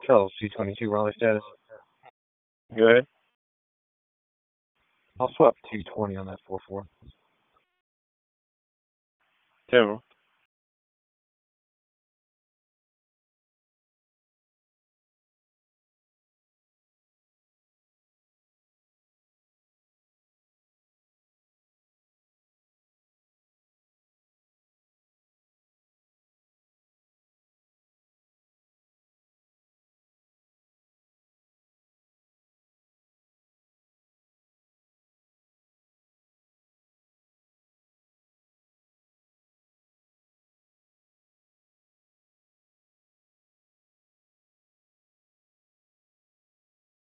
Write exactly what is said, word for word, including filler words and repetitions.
Charles, two twenty-two Raleigh status. Go ahead. I'll swap two twenty on that four four. Ten.